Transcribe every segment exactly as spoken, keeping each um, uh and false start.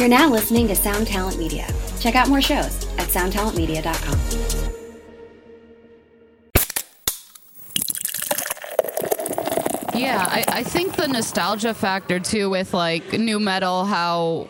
You're now listening to Sound Talent Media. Check out more shows at sound talent media dot com. Yeah, I, I think the nostalgia factor, too, with, like, new metal, how,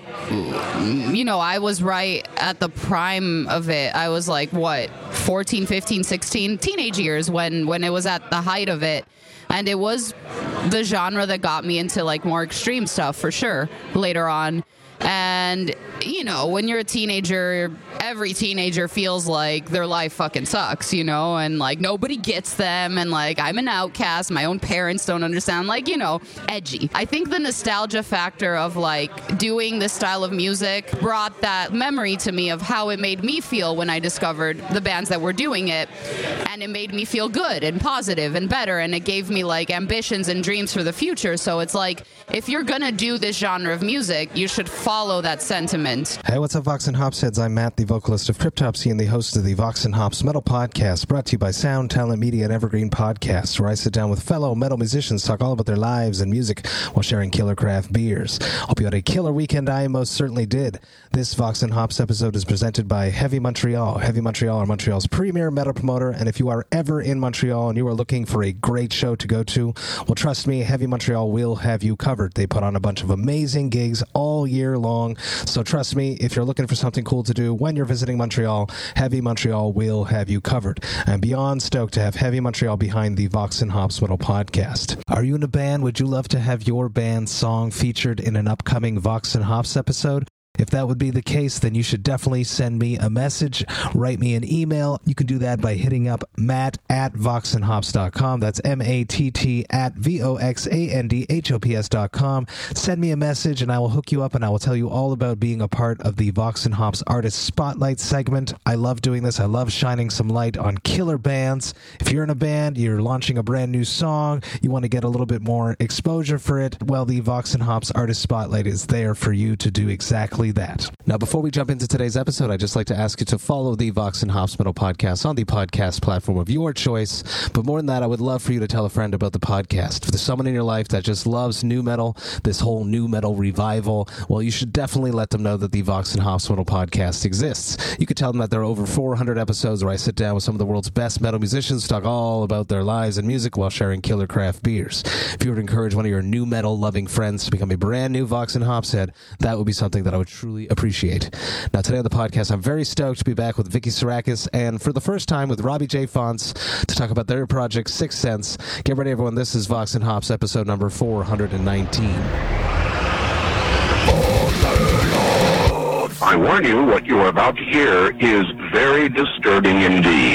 you know, I was right at the prime of it. I was, like, what, fourteen, fifteen, sixteen? Teenage years when, when it was at the height of it. And it was the genre that got me into, like, more extreme stuff, for sure, later on. And, you know, when you're a teenager, every teenager feels like their life fucking sucks, you know, and, like, nobody gets them, and, like, I'm an outcast, my own parents don't understand, like, you know, edgy. I think the nostalgia factor of, like, doing this style of music brought that memory to me of how it made me feel when I discovered the bands that were doing it, and it made me feel good and positive and better, and it gave me, like, ambitions and dreams for the future. So it's like, if you're gonna do this genre of music, you should follow that sentiment. Hey, what's up, Vox and Hops heads? I'm Matt, the vocalist of Cryptopsy and the host of the Vox and Hops Metal Podcast, brought to you by Sound Talent Media and Evergreen Podcasts, where I sit down with fellow metal musicians, talk all about their lives and music while sharing killer craft beers. Hope you had a killer weekend. I most certainly did. This Vox and Hops episode is presented by Heavy Montreal. Heavy Montreal are Montreal's premier metal promoter, and if you are ever in Montreal and you are looking for a great show to go to, well, trust me, Heavy Montreal will have you covered. They put on a bunch of amazing gigs all year long, so trust me, if you're looking for something cool to do when you're visiting Montreal, Heavy Montreal will have you covered. I'm beyond stoked to have Heavy Montreal behind the Vox and Hops Metal Podcast. Are you in a band? Would you love to have your band's song featured in an upcoming Vox and Hops episode? If that would be the case, then you should definitely send me a message, write me an email. You can do that by hitting up Matt at vox and hops dot com. That's M A T T at V O X A N D H O P S dot com. Send me a message and I will hook you up and I will tell you all about being a part of the Vox and Hops Artist Spotlight segment. I love doing this. I love shining some light on killer bands. If you're in a band, you're launching a brand new song, you want to get a little bit more exposure for it, well, the Vox and Hops Artist Spotlight is there for you to do exactly that. Now, before we jump into today's episode, I'd just like to ask you to follow the Vox and Hops Metal Podcast on the podcast platform of your choice. But more than that, I would love for you to tell a friend about the podcast. If there's someone in your life that just loves new metal, this whole new metal revival, well, you should definitely let them know that the Vox and Hops Metal Podcast exists. You could tell them that there are over four hundred episodes where I sit down with some of the world's best metal musicians to talk all about their lives and music while sharing killer craft beers. If you would encourage one of your new metal loving friends to become a brand new Vox and Hops head, that would be something that I would truly appreciate. Now, today on the podcast, I'm very stoked to be back with Vicky Psarakis and for the first time with Robbie J. Fonts to talk about their project Sixth Sense. Get ready, everyone. This is Vox and Hops episode number four hundred nineteen. I warn you, what you are about to hear is very disturbing indeed.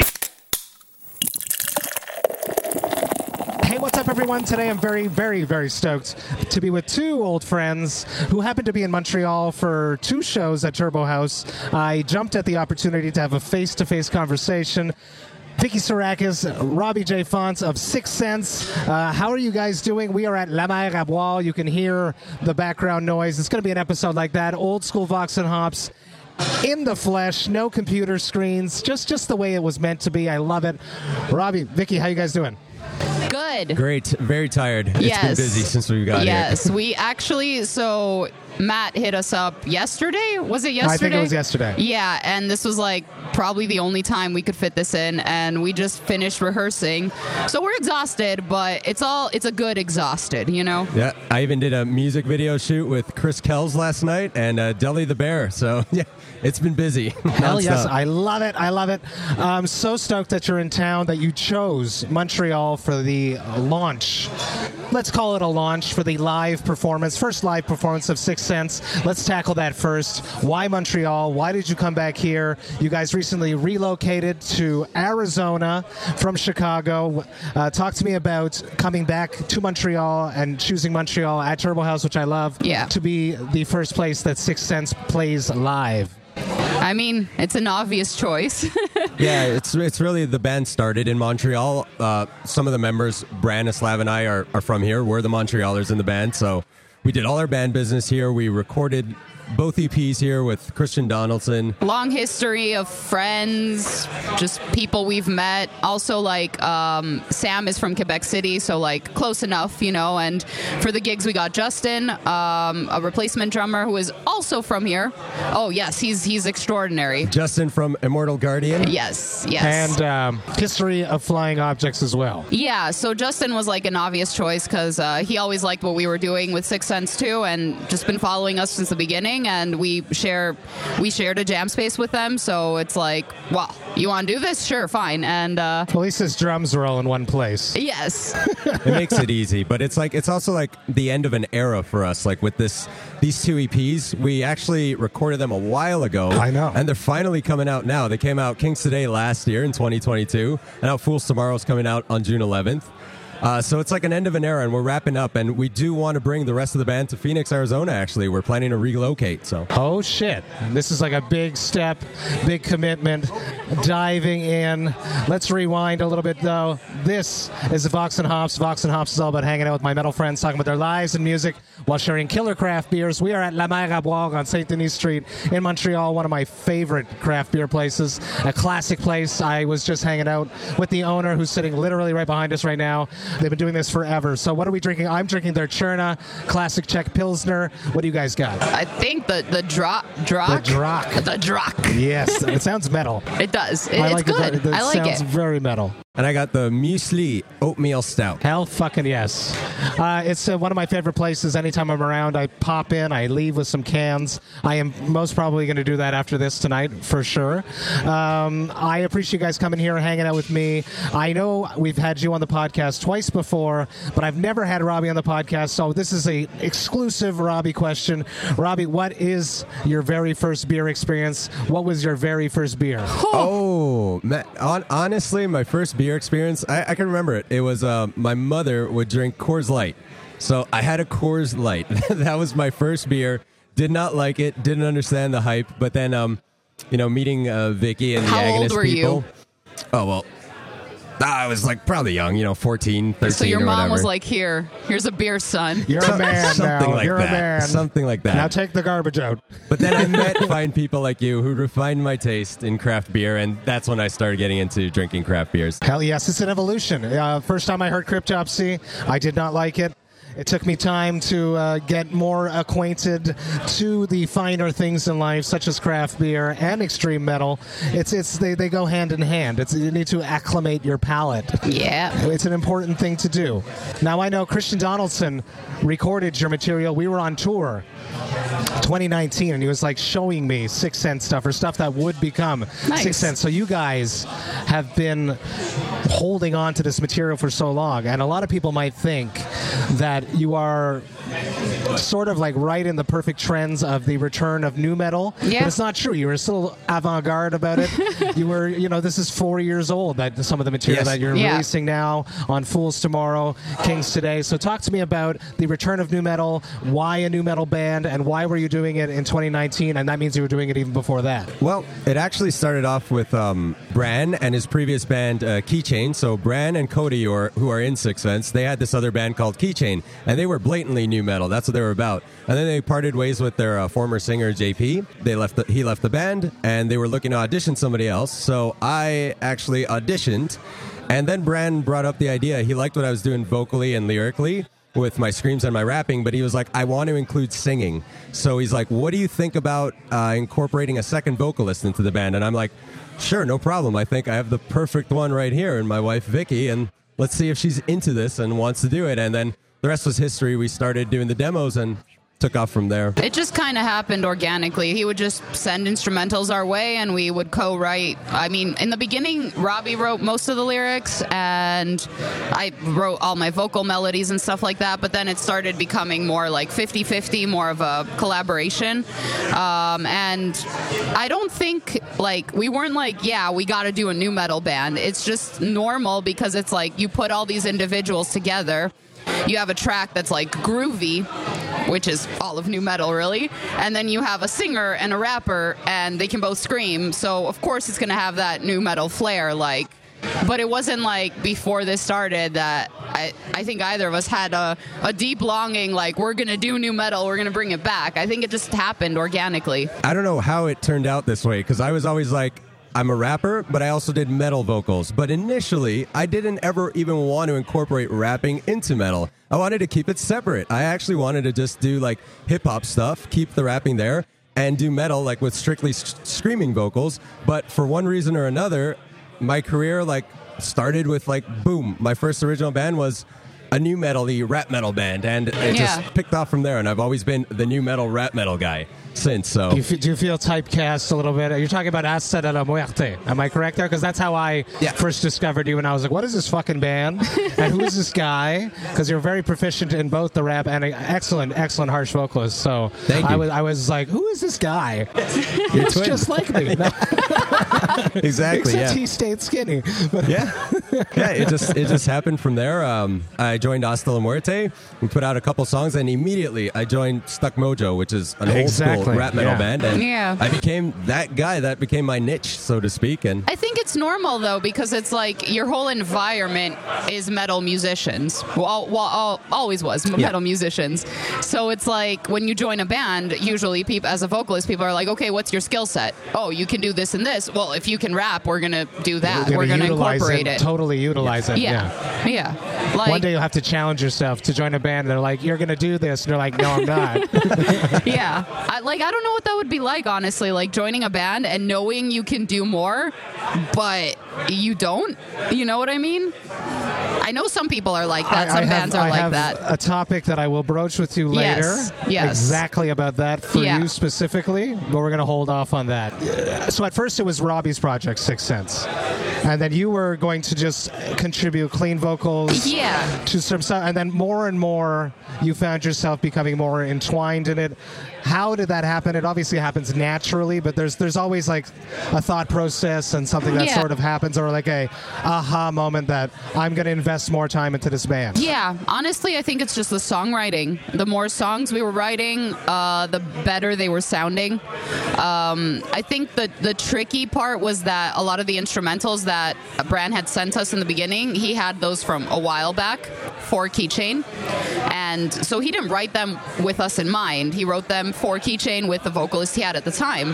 What's up, everyone? Today I'm very, very, very stoked to be with two old friends who happen to be in Montreal for two shows at Turbo House. I jumped at the opportunity to have a face-to-face conversation. Vicky Psarakis, Robbie J. Fonts of Sixth Sense. Uh, how are you guys doing? We are at La Mer à Boire. You can hear the background noise. It's going to be an episode like that. Old school Vox and Hops. In the flesh, no computer screens, just just the way it was meant to be. I love it. Robbie, Vicky, how you guys doing? Good. Great. Very tired. It's yes. been busy since we got yes. here. Yes. We actually, so Matt hit us up yesterday. Was it yesterday? I think it was yesterday. Yeah. And this was like probably the only time we could fit this in. And we just finished rehearsing. So we're exhausted, but it's all, it's a good exhausted, you know? Yeah. I even did a music video shoot with Chris Kells last night and uh, Deli the Bear. So, yeah. It's been busy. Hell yes, I love it. I love it. I'm so stoked that you're in town, that you chose Montreal for the launch. Let's call it a launch for the live performance, first live performance of Sixth Sense. Let's tackle that first. Why Montreal? Why did you come back here? You guys recently relocated to Arizona from Chicago. Uh, talk to me about coming back to Montreal and choosing Montreal at Turbo House, which I love, yeah. to be the first place that Sixth Sense plays live. I mean, it's an obvious choice. Yeah, it's it's really the band started in Montreal. Uh, some of the members, Branislav and I, are, are from here. We're the Montrealers in the band, so we did all our band business here. We recorded both E Ps here with Christian Donaldson. Long history of friends, just people we've met. Also, like, um, Sam is from Quebec City, so, like, close enough, you know. And for the gigs, we got Justin, um, a replacement drummer who is also from here. Oh, yes, he's he's extraordinary. Justin from Immortal Guardian. Yes, yes. And um, history of flying objects as well. Yeah, so Justin was, like, an obvious choice because uh, he always liked what we were doing with Sixth Sense, too, and just been following us since the beginning. And we share, we shared a jam space with them, so it's like, well, you want to do this? Sure, fine. And uh, at least his drums are all in one place. Yes. It makes it easy, but it's like it's also like the end of an era for us. Like with this, these two E Ps, we actually recorded them a while ago. I know, and they're finally coming out now. They came out Kings Today last year in twenty twenty-two, and now Fools Tomorrow is coming out on June eleventh. Uh, so it's like an end of an era, and we're wrapping up, and we do want to bring the rest of the band to Phoenix, Arizona, actually. We're planning to relocate, so. Oh, shit. This is like a big step, big commitment, diving in. Let's rewind a little bit, though. This is the Vox and Hops. Vox and Hops is all about hanging out with my metal friends, talking about their lives and music while sharing killer craft beers. We are at La Mer à Boire on Saint Denis Street in Montreal, one of my favorite craft beer places, a classic place. I was just hanging out with the owner, who's sitting literally right behind us right now. They've been doing this forever. So what are we drinking? I'm drinking their Cherna Classic Czech Pilsner. What do you guys got? I think the the Drak. Drak? The Drak. The Drak. Yes. It sounds metal. It does. It, I it's like good. It. It I like sounds it. very metal. And I got the Muesli Oatmeal Stout. Hell fucking yes. Uh, it's uh, one of my favorite places. Anytime I'm around, I pop in, I leave with some cans. I am most probably going to do that after this tonight, for sure. Um, I appreciate you guys coming here and hanging out with me. I know we've had you on the podcast twice before, but I've never had Robbie on the podcast, so this is a exclusive Robbie question. Robbie, what is your very first beer experience? What was your very first beer? Oh, man, on, honestly, my first beer experience, I, I can remember it. It was uh, my mother would drink Coors Light. So I had a Coors Light. That was my first beer. Did not like it. Didn't understand the hype. But then, um, you know, meeting uh, Vicky and the How Agnes old were people. you? Oh, well, I was like probably young, you know, fourteen, thirteen So your or mom whatever. was like, here, here's a beer, son. You're a man Something now. like You're that. a man. Something like that. Now take the garbage out. But then I met fine people like you who refined my taste in craft beer, and that's when I started getting into drinking craft beers. Hell yes, it's an evolution. Uh, first time I heard Cryptopsy, I did not like it. It took me time to uh, get more acquainted to the finer things in life, such as craft beer and extreme metal. It's it's they, they go hand in hand. It's you need to acclimate your palate. Yeah. It's an important thing to do. Now I know Christian Donaldson recorded your material. We were on tour twenty nineteen, and he was like showing me Sixth Sense stuff or stuff that would become Nice. Sixth Sense. So you guys have been holding on to this material for so long, and a lot of people might think that you are sort of like right in the perfect trends of the return of nu metal. Yeah. But it's not true. You were still avant-garde about it. You were, you know, this is four years old, that some of the material Yes. that you're Yeah. releasing now on Fools Tomorrow, Kings Today. So talk to me about the return of nu metal, why a nu metal band, and why were you doing it in twenty nineteen, and that means you were doing it even before that. Well, it actually started off with um, Bran and his previous band, uh, Keychain. So Bran and Cody, or, who are in Sixth Sense, they had this other band called Keychain, and they were blatantly nu metal. That's what they were about. And then they parted ways with their uh, former singer, J P. They left. The, he left the band, and they were looking to audition somebody else. So I actually auditioned, and then Bran brought up the idea. He liked what I was doing vocally and lyrically with my screams and my rapping, but he was like, I want to include singing. So he's like, what do you think about uh, incorporating a second vocalist into the band? And I'm like, sure, no problem. I think I have the perfect one right here, and my wife, Vicky, and let's see if she's into this and wants to do it. And then the rest was history. We started doing the demos and took off from there. It just kind of happened organically. He would just send instrumentals our way, and we would co-write. I mean, in the beginning, Robbie wrote most of the lyrics, and I wrote all my vocal melodies and stuff like that, but then it started becoming more like fifty-fifty, more of a collaboration. Um, and I don't think, like, we weren't like, yeah, we got to do a nu metal band. It's just normal because it's like you put all these individuals together. You have a track that's like groovy, which is all of nu metal, really. And then you have a singer and a rapper, and they can both scream. So, of course, it's going to have that nu metal flair, like. But it wasn't like before this started that I, I think either of us had a, a deep longing, like, we're going to do new metal, we're going to bring it back. I think it just happened organically. I don't know how it turned out this way, because I was always like, I'm a rapper, but I also did metal vocals. But initially, I didn't ever even want to incorporate rapping into metal. I wanted to keep it separate. I actually wanted to just do like hip-hop stuff, keep the rapping there, and do metal like with strictly s- screaming vocals. But for one reason or another, my career like started with like, boom, my first original band was a new metal-y rap metal band, and it Yeah. just picked off from there, and I've always been the new metal rap metal guy since. So Do you, fe- do you feel typecast a little bit? You're talking about Hasta de la Muerte. Am I correct there? Because that's how I Yeah. first discovered you, and I was like, what is this fucking band? And who is this guy? Because you're very proficient in both the rap and an excellent, excellent harsh vocalist. So Thank you. I was, I was like, who is this guy? It's twin. just like me. No, exactly, except yeah. he stayed skinny. But Yeah, yeah. It just it just happened from there. Um, I joined Hasta la Muerte. We put out a couple songs, and immediately I joined Stuck Mojo, which is an old Exactly, school rap metal yeah. band. And Yeah. I became that guy. That became my niche, so to speak. And I think it's normal, though, because it's like your whole environment is metal musicians. Well, well al- always was m- Yeah. metal musicians. So it's like when you join a band, usually people, as a vocalist, people are like, okay, what's your skill set? Oh, you can do this and this. Well, if you can rap, we're going to do that. You're We're going to utilize incorporate it. Totally utilize it. Yeah. yeah. Yeah. Like, One day you'll have to challenge yourself to join a band. And they're like, you're going to do this. And you're like, no, I'm not. yeah. I, like, I don't know what that would be like, honestly, like joining a band and knowing you can do more, but you don't. You know what I mean? I know some people are like that. I- Some I have- bands are I like have that. a topic that I will broach with you later. Yes, yes. Exactly about that for Yeah. you specifically, but we're going to hold off on that. Uh, So at first it was Robbie's project, Sixth Sense. And then you were going to just contribute clean vocals Yeah. to some stuff. And then more and more you found yourself becoming more entwined in it. How did that happen? It obviously happens naturally, but there's there's always like a thought process and something that Yeah. sort of happens, or like a aha moment that I'm going to invest more time into this band. Yeah, honestly, I think it's just the songwriting. The more songs we were writing, uh, the better they were sounding. Um, I think the the tricky part was that a lot of the instrumentals that Bran had sent us in the beginning, he had those from a while back for Keychain. And so he didn't write them with us in mind. He wrote them for Keychain with the vocalist he had at the time.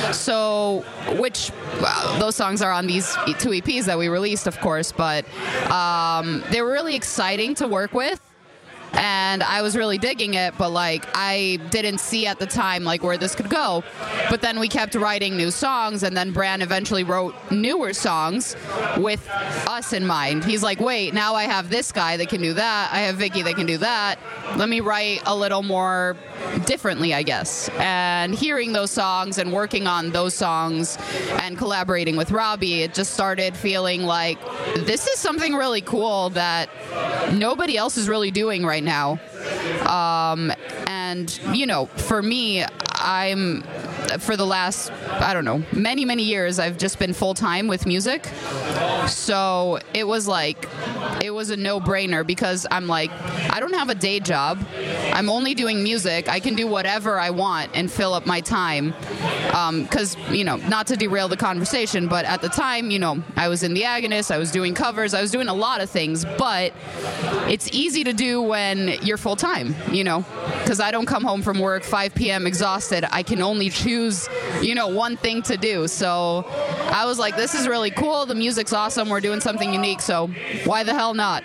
So, which, well, those songs are on these two E Ps that we released, of course, but um, they were really exciting to work with. And I was really digging it, but like I didn't see at the time like where this could go. But then we kept writing new songs, and then Bran eventually wrote newer songs with us in mind. He's like, wait, now I have this guy that can do that. I have Vicky that can do that. Let me write a little more differently, I guess. And hearing those songs and working on those songs and collaborating with Robbie, it just started feeling like this is something really cool that nobody else is really doing right now. Um, and, you know, for me, I'm, for the last, I don't know, many, many years, I've just been full-time with music. So it was like, it was a no-brainer because I'm like, I don't have a day job. I'm only doing music. I can do whatever I want and fill up my time. Because, um, you know, not to derail the conversation, but at the time, you know, I was in the Agonist, I was doing covers, I was doing a lot of things, but it's easy to do when you're full-time, you know, because I don't come home from work five p.m. exhausted. I can only choose, you know, one thing to do. So I was like, this is really cool. The music's awesome. We're doing something unique. So why the hell not?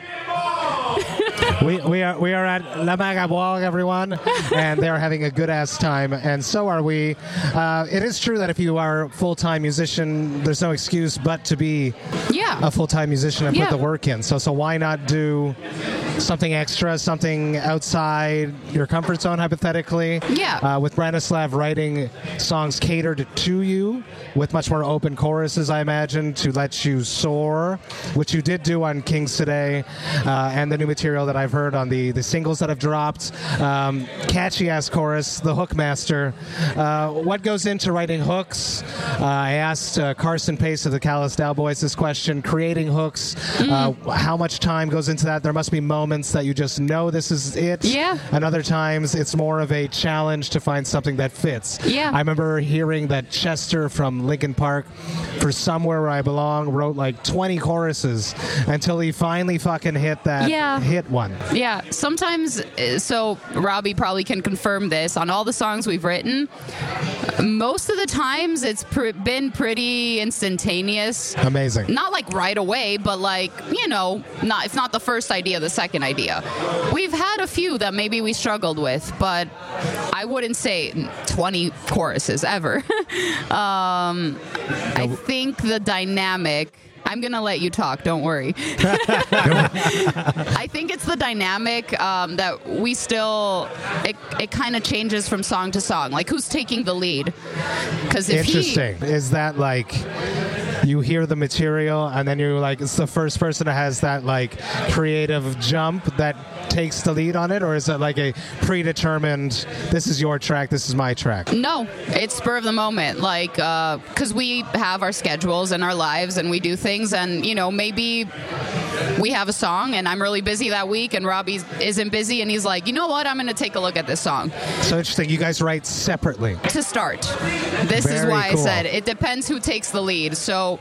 we, we are we are at La Magaboire, everyone, and they're having a good ass time, and so are we. Uh, it is true that if you are a full time musician, there's no excuse but to be Yeah. a full time musician and Yeah. put the work in. So so why not do something extra, something outside your comfort zone, hypothetically? Yeah. Uh, with Branislav writing songs catered to you, with much more open choruses, I imagine, to let you soar, which you did do on Kings Today, uh, and the new material that I've heard on the, the singles that have dropped. Um, catchy-ass chorus, the hook master. Uh, what goes into writing hooks? Uh, I asked uh, Carson Pace of the Callous Cowboys this question, creating hooks. Uh, how much time goes into that? There must be moments moments that you just know this is it. Yeah. And other times it's more of a challenge to find something that fits. Yeah. I remember hearing that Chester from Linkin Park, for Somewhere Where I Belong, wrote like twenty choruses until he finally fucking hit that Yeah. hit one. Yeah, sometimes, uh, so Robbie probably can confirm this, on all the songs we've written, most of the times it's pr- been pretty instantaneous. Amazing. Not like right away, but like, you know, not if not the first idea, the second idea. We've had a few that maybe we struggled with, but I wouldn't say twenty choruses ever. um, I think the dynamic... I'm going to let you talk. Don't worry. I think it's the dynamic um, that we still, it, it kind of changes from song to song. Like, who's taking the lead? Because if Interesting. he... Is that like... you hear the material and then you're like, it's the first person that has that like creative jump that takes the lead on it, or is it like a predetermined, this is your track, this is my track? No, it's spur of the moment. Like, because uh, we have our schedules and our lives and we do things, and, you know, maybe we have a song and I'm really busy that week and Robbie isn't busy and he's like, you know what, I'm going to take a look at this song. So interesting. You guys write separately. To start. This Very is why cool. I said it depends who takes the lead. So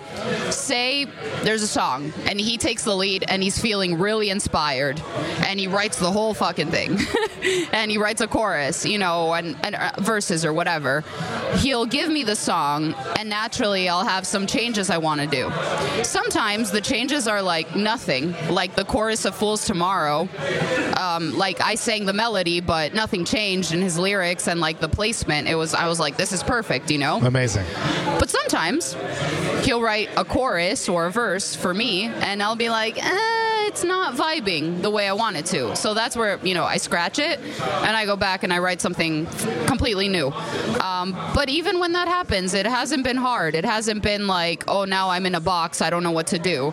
say there's a song and he takes the lead and he's feeling really inspired and he writes the whole fucking thing and he writes a chorus, you know, and, and uh, verses or whatever. He'll give me the song and naturally I'll have some changes I want to do. Sometimes the changes are like nothing, like the chorus of Fools Tomorrow. Um, like I sang the melody, but nothing changed in his lyrics and like the placement. It was, I was like, this is perfect, you know? Amazing. But sometimes he'll write a chorus or a verse for me and I'll be like, eh, it's not vibing the way I want it to. So that's where, you know, I scratch it and I go back and I write something completely new. Um, but even when that happens, it hasn't been hard. It hasn't been like, oh, now I'm in a box, I don't know what to do.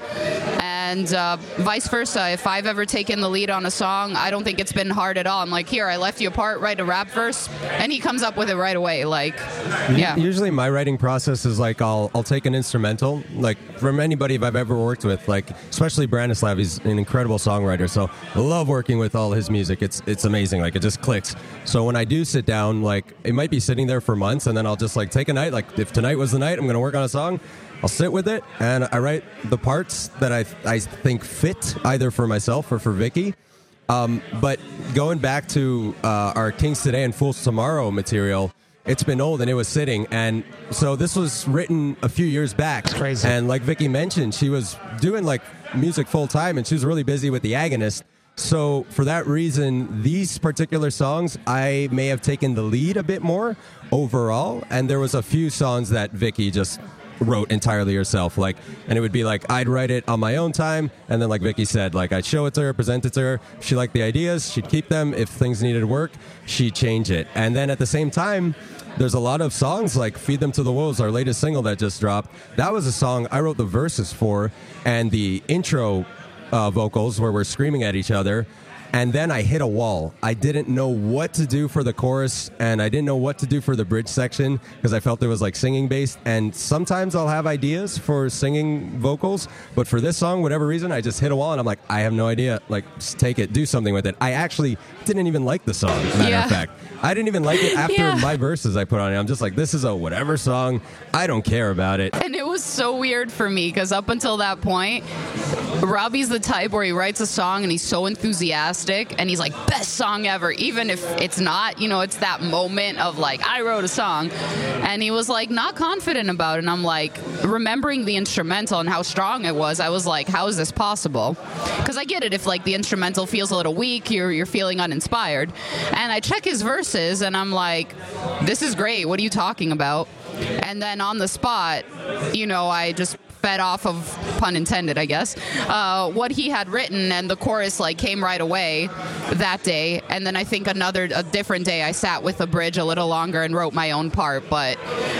And uh, vice versa, if I've ever taken the lead on a song, I don't think it's been hard at all. I'm like, here, I left you a part, write a rap verse, and he comes up with it right away. Like, yeah. Usually my writing process is like I'll I'll take an instrumental, like from anybody I've ever worked with, like especially Branislav. He's an incredible songwriter, so I love working with all his music. It's it's amazing, like it just clicks. So when I do sit down, like it might be sitting there for months, and then I'll just like take a night, like if tonight was the night, I'm going to work on a song. I'll sit with it, and I write the parts that I I think fit, either for myself or for Vicky. Um, but going back to uh, our Kings Today and Fools Tomorrow material, it's been old and it was sitting. And so this was written a few years back. It's crazy. And like Vicky mentioned, she was doing like music full time and she was really busy with The Agonist. So for that reason, these particular songs, I may have taken the lead a bit more overall. And there was a few songs that Vicky just wrote entirely herself, like, and it would be like I'd write it on my own time, and then like Vicky said, like I'd show it to her, present it to her. If she liked the ideas, she'd keep them. If things needed work, she'd change it. And then at the same time, there's a lot of songs like Feed Them to the Wolves, our latest single that just dropped. That was a song I wrote the verses for, and the intro uh, vocals where we're screaming at each other. And then I hit a wall. I didn't know what to do for the chorus, and I didn't know what to do for the bridge section because I felt it was like singing based. And sometimes I'll have ideas for singing vocals, but for this song, whatever reason, I just hit a wall and I'm like, I have no idea. Like, just take it, do something with it. I actually didn't even like the song, matter Yeah. of fact. I didn't even like it after Yeah. my verses I put on it. I'm just like, this is a whatever song. I don't care about it. And it was so weird for me because up until that point, Robbie's the type where he writes a song and he's so enthusiastic and he's like, best song ever, even if it's not, you know, it's that moment of like, I wrote a song. And he was like, not confident about it. And I'm like, remembering the instrumental and how strong it was, I was like, how is this possible? Because I get it if like the instrumental feels a little weak, you're, you're feeling uninspired. And I check his verses and I'm like, this is great. What are you talking about? And then on the spot, you know, I just fed off of, pun intended, I guess, uh, what he had written, and the chorus like came right away that day. And then I think another, a different day, I sat with the bridge a little longer and wrote my own part. But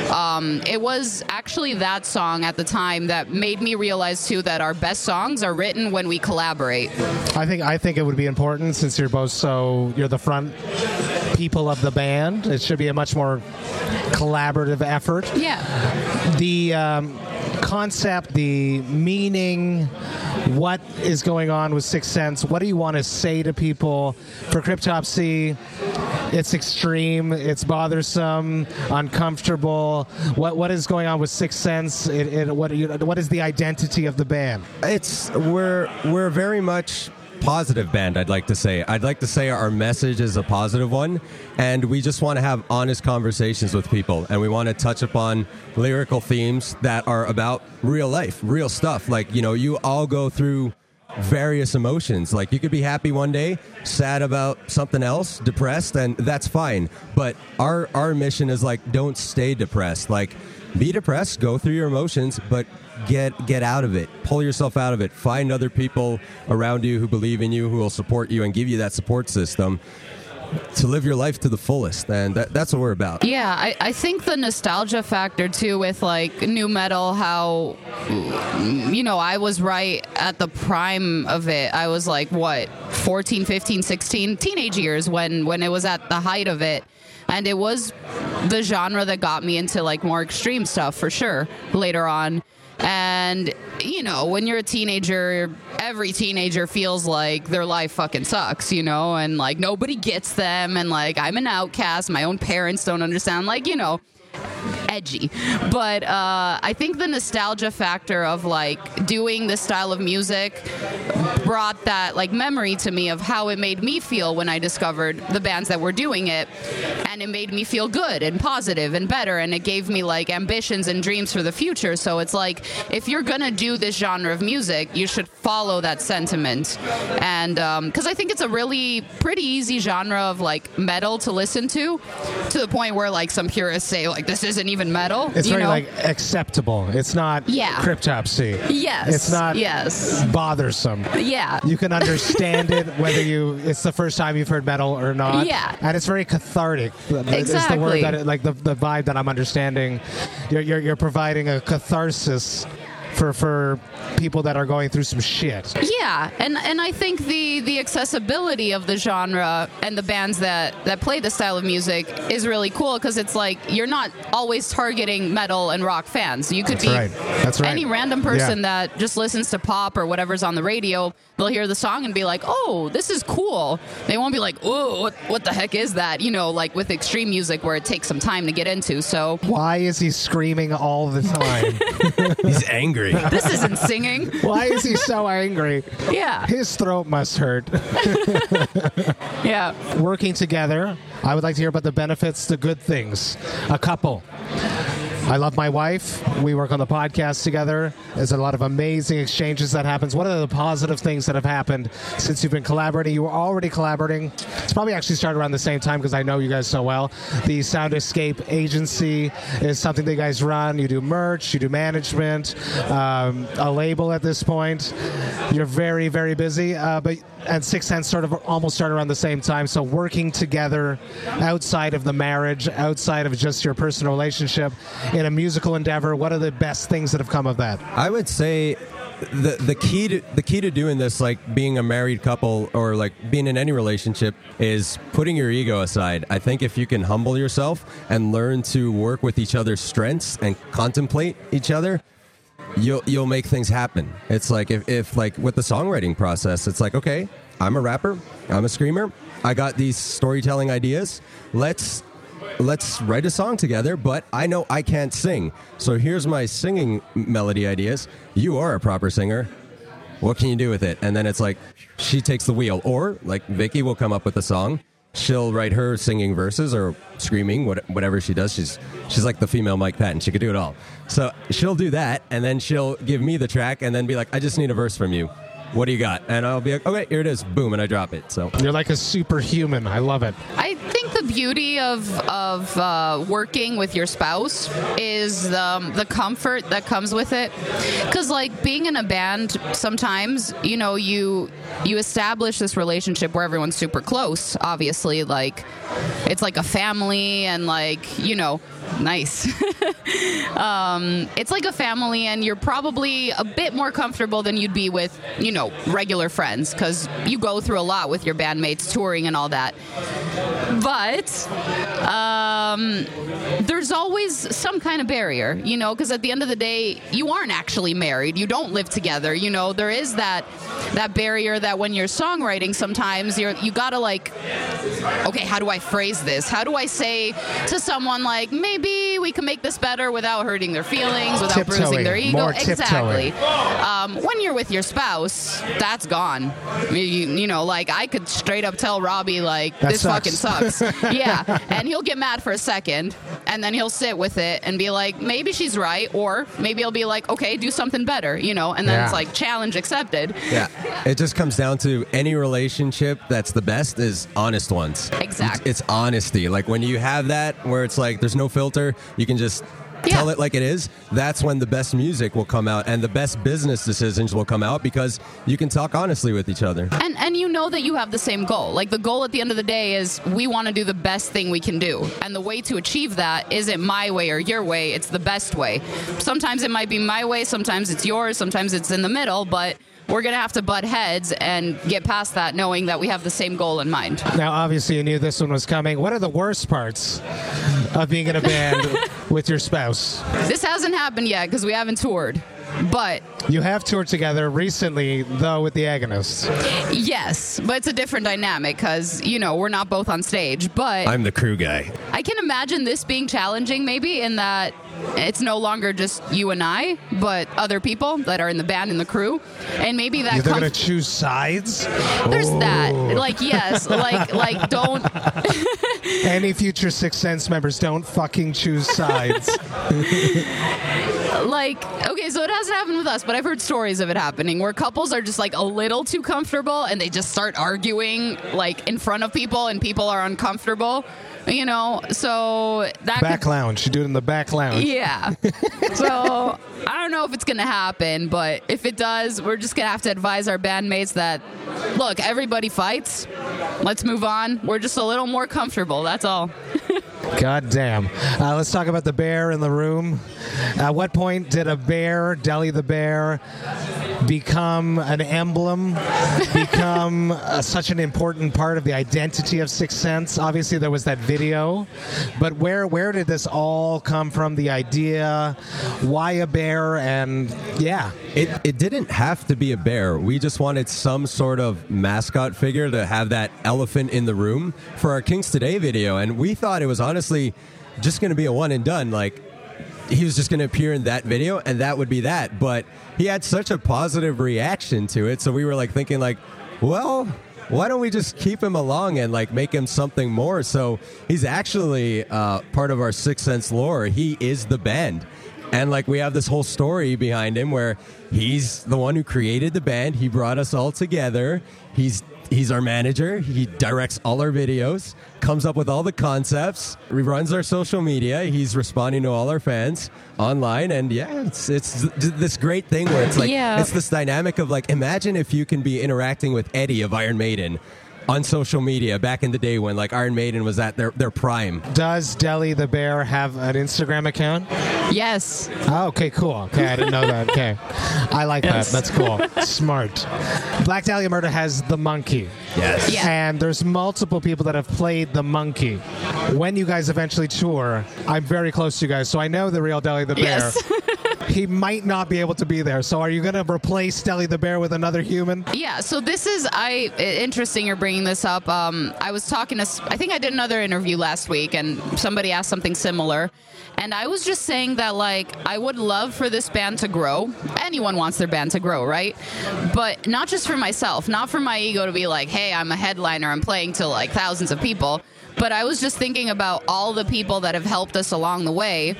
um, it was actually that song at the time that made me realize too that our best songs are written when we collaborate. I think I think it would be important, since you're both so you're the front people of the band. It should be a much more collaborative effort. Yeah. The um, concept, the meaning, what is going on with Sixth Sense? What do you want to say to people? For Cryptopsy, it's extreme, it's bothersome, uncomfortable. What what is going on with Sixth Sense? It, it, what you, what is the identity of the band? It's we're we're very much positive band, I'd like to say. I'd like to say our message is a positive one, and we just want to have honest conversations with people, and we want to touch upon lyrical themes that are about real life, real stuff. Like, you know, you all go through various emotions. Like, you could be happy one day, sad about something else, depressed, and that's fine. But our our mission is like, don't stay depressed. Like, be depressed, go through your emotions, but get get out of it. Pull yourself out of it. Find other people around you who believe in you, who will support you and give you that support system to live your life to the fullest. And that, that's what we're about. Yeah, I, I think the nostalgia factor, too, with, like, new metal, how, you know, I was right at the prime of it. I was, like, what, fourteen, fifteen, sixteen? Teenage years when, when it was at the height of it. And it was the genre that got me into, like, more extreme stuff, for sure, later on. And, you know, when you're a teenager, every teenager feels like their life fucking sucks, you know, and, like, nobody gets them, and, like, I'm an outcast, my own parents don't understand, like, you know, edgy. But uh, I think the nostalgia factor of, like, doing this style of music brought that, like, memory to me of how it made me feel when I discovered the bands that were doing it, and it made me feel good and positive and better, and it gave me, like, ambitions and dreams for the future. So it's like, if you're gonna do this genre of music, you should follow that sentiment. And because um, I think it's a really pretty easy genre of, like, metal to listen to, to the point where, like, some purists say, like, this isn't even metal. It's you very know? like acceptable. It's not Yeah. Cryptopsy. Yes. It's not Yes. bothersome. Yeah. You can understand it whether you it's the first time you've heard metal or not. Yeah. And it's very cathartic. It's the Exactly. word that it, like the the vibe that I'm understanding. You're you're, you're providing a catharsis for for people that are going through some shit. Yeah, and and I think the the accessibility of the genre and the bands that that play this style of music is really cool, because it's like you're not always targeting metal and rock fans. You could That's be right. That's right. any random person Yeah. that just listens to pop or whatever's on the radio. They'll hear the song and be like, "Oh, this is cool." They won't be like, "Oh, what what the heck is that?" You know, like with extreme music where it takes some time to get into. So Why is he screaming all the time? He's angry. this isn't singing. Why is he so angry? Yeah, His throat must hurt. yeah. Working together, I would like to hear about the benefits, the good things. A couple. I love my wife. We work on the podcast together. There's a lot of amazing exchanges that happens. What are the positive things that have happened since you've been collaborating? You were already collaborating. It's probably actually started around the same time because I know you guys so well. The Sound Escape agency is something that you guys run. You do merch, you do management, um, a label at this point. You're very, very busy. Uh, but and Sixth Sense sort of almost started around the same time. So working together outside of the marriage, outside of just your personal relationship, in a musical endeavor, what are the best things that have come of that? I would say the the key to the key to doing this, like being a married couple or like being in any relationship, is putting your ego aside. I think if you can humble yourself and learn to work with each other's strengths and contemplate each other, you'll you'll make things happen. It's like if, if like with the songwriting process, it's like, okay, I'm a rapper, I'm a screamer, I got these storytelling ideas. Let's let's write a song together, but I know I can't sing. So here's my singing melody ideas. You are a proper singer. What can you do with it? And then it's like she takes the wheel. Or like Vicky will come up with a song. She'll write her singing verses or screaming, what, whatever she does. She's she's like the female Mike Patton. She could do it all. So she'll do that, and then she'll give me the track and then be like, I just need a verse from you. What do you got? And I'll be like, okay, here it is. Boom, and I drop it. So You're like a superhuman. I love it. I think the beauty of of uh, working with your spouse is um, the comfort that comes with it. Because like being in a band, sometimes you know you you establish this relationship where everyone's super close. Obviously, like it's like a family, and like you know, nice. um, it's like a family, and you're probably a bit more comfortable than you'd be with you know regular friends, because you go through a lot with your bandmates, touring and all that. But um, there's always some kind of barrier, you know, because at the end of the day, you aren't actually married. You don't live together. You know, there is that that barrier that when you're songwriting, sometimes you're you gotta like, okay, how do I phrase this? How do I say to someone like, maybe we can make this better without hurting their feelings, without Tiptoeing. bruising their ego? More Exactly. Um, when you're with your spouse, that's gone. You, you know, like I could straight up tell Robbie like, That this sucks. fucking sucks. Yeah, and he'll get mad for a second, and then he'll sit with it and be like, maybe she's right, or maybe he'll be like, okay, do something better, you know, and then Yeah. it's like challenge accepted. Yeah, it just comes down to any relationship that's the best is honest ones. Exactly. It's honesty. Like when you have that where it's like there's no filter, you can just Yeah. tell it like it is. That's when the best music will come out and the best business decisions will come out because you can talk honestly with each other. And and you know that you have the same goal. Like the goal at the end of the day is we want to do the best thing we can do. And the way to achieve that isn't my way or your way, it's the best way. Sometimes it might be my way, sometimes it's yours, sometimes it's in the middle, but we're going to have to butt heads and get past that knowing that we have the same goal in mind. Now, obviously, you knew this one was coming. What are the worst parts of being in a band with your spouse? This hasn't happened yet because we haven't toured. But You have toured together recently, though, with the Agonists. yes, but it's a different dynamic because, you know, we're not both on stage. But I'm the crew guy. I can imagine this being challenging maybe in that it's no longer just you and I, but other people that are in the band and the crew. And maybe that They're comes... going to choose sides? There's that. Ooh. Like, yes, like, like don't... Any future Sixth Sense members, don't fucking choose sides. Like, okay, so it hasn't happened with us, but I've heard stories of it happening where couples are just like a little too comfortable and they just start arguing like in front of people and people are uncomfortable, you know, so that Back could, lounge. You do it in the back lounge. yeah. So I don't know if it's going to happen, but if it does, we're just going to have to advise our bandmates that, look, everybody fights. Let's move on. We're just a little more comfortable. That's all. God damn. Uh, let's talk about the bear in the room. At what point did a bear, Deli the bear, become an emblem, become uh, such an important part of the identity of Sixth Sense? Obviously, there was that video, but where where did this all come from? The idea, why a bear, and yeah. It, it didn't have to be a bear. We just wanted some sort of mascot figure to have that elephant in the room for our Kings Today video. And we thought it was honestly just going to be a one and done. Like, he was just going to appear in that video and that would be that. But he had such a positive reaction to it. So we were like thinking like, well, why don't we just keep him along and like make him something more? So he's actually uh, part of our Sixth Sense lore. He is the band. And like we have this whole story behind him where he's the one who created the band. He brought us all together. He's he's our manager. He directs all our videos, comes up with all the concepts, he runs our social media. He's responding to all our fans online. And yeah, it's it's this great thing where it's like, Yeah. it's this dynamic of like, imagine if you can be interacting with Eddie of Iron Maiden on social media back in the day when like Iron Maiden was at their, their prime. Does Deli the bear have an Instagram account? Yes. Oh, okay, cool. Okay, I didn't know that. Okay. I like Yes. that. That's cool. Smart. Black Dahlia Murder has the monkey. Yes. Yeah. And there's multiple people that have played the monkey. When you guys eventually tour, I'm very close to you guys, so I know the real Deli the Bear. Yes. He might not be able to be there. So are you going to replace Deli the Bear with another human? Yeah, so this is I interesting you're bringing this up. Um, I was talking to, I think I did another interview last week, and somebody asked something similar, and I was just saying that like I would love for this band to grow. Anyone wants their band to grow, right? But not just for myself, not for my ego to be like, hey, I'm a headliner, I'm playing to like thousands of people. But I was just thinking about all the people that have helped us along the way,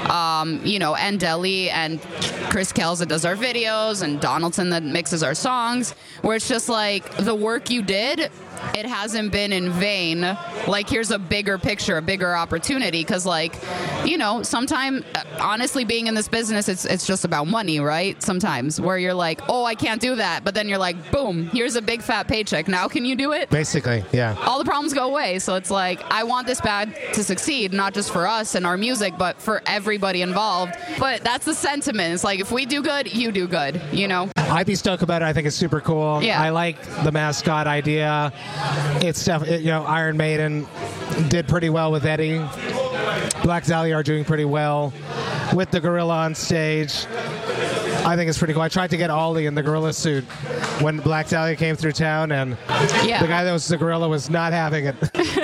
um, you know, and Deli and Chris Kells that does our videos and Donaldson that mixes our songs, where it's just like the work you did, it hasn't been in vain. Like, here's a bigger picture, a bigger opportunity. Because, like, you know, sometimes, honestly, being in this business, it's it's just about money, right? Sometimes where you're like, oh, I can't do that. But then you're like, boom, here's a big fat paycheck. Now can you do it? Basically, yeah. All the problems go away. So it's like, I want this band to succeed, not just for us and our music, but for everybody involved. But that's the sentiment. It's like, if we do good, you do good, you know? I'd be stoked about it. I think it's super cool. Yeah. I like the mascot idea. It's stuff, it, you know, Iron Maiden did pretty well with Eddie. Black Dahlia are doing pretty well with the gorilla on stage. I think it's pretty cool. I tried to get Ollie in the gorilla suit when Black Dahlia came through town, and Yeah. the guy that was the gorilla was not having it.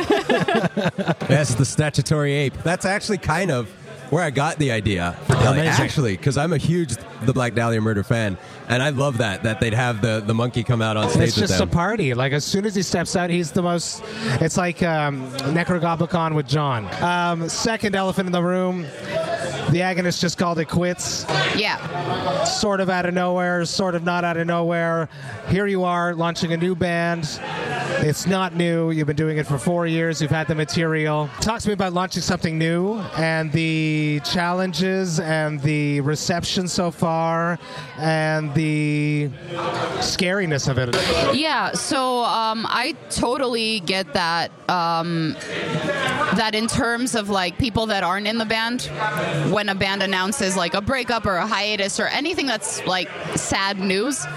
Yes, the statutory ape. That's actually kind of where I got the idea. Like, Amazing. actually, because I'm a huge The Black Dahlia Murder fan, and I love that, that they'd have the, the monkey come out on stage It's with just a them. party. Like, as soon as he steps out, he's the most... It's like um, Necrogoblicon with John. Um, second elephant in the room. The Agonist just called it quits. Yeah. Sort of out of nowhere, sort of not out of nowhere. Here you are, launching a new band. It's not new. You've been doing it for four years. You've had the material. Talk to me about launching something new and the challenges and the reception so far and the scariness of it. Yeah, so um, I totally get that. Um, that in terms of like people that aren't in the band, when a band announces like a breakup or a hiatus or anything that's like sad news,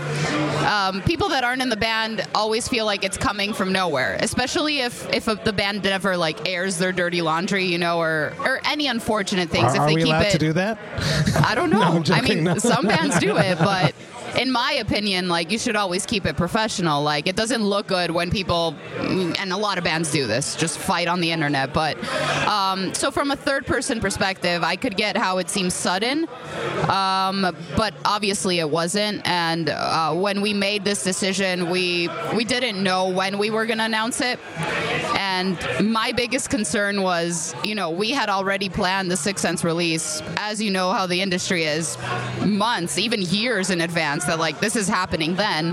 um, people that aren't in the band always feel like it's coming from nowhere. Especially if if a, the band never like airs their dirty laundry, you know, or or any unfortunate things. Are, if are they we keep allowed it, to do that? I don't know. No, I'm I joking, mean, no. some bands do it, but in my opinion, like, you should always keep it professional. Like, it doesn't look good when people, and a lot of bands do this, just fight on the internet. But um, so from a third person perspective, I could get how it seems sudden, um, but obviously it wasn't. And uh, when we made this decision, we we didn't know when we were going to announce it. And my biggest concern was, you know, we had already planned the Sixth Sense release, as you know how the industry is, months, even years in advance, that like this is happening then.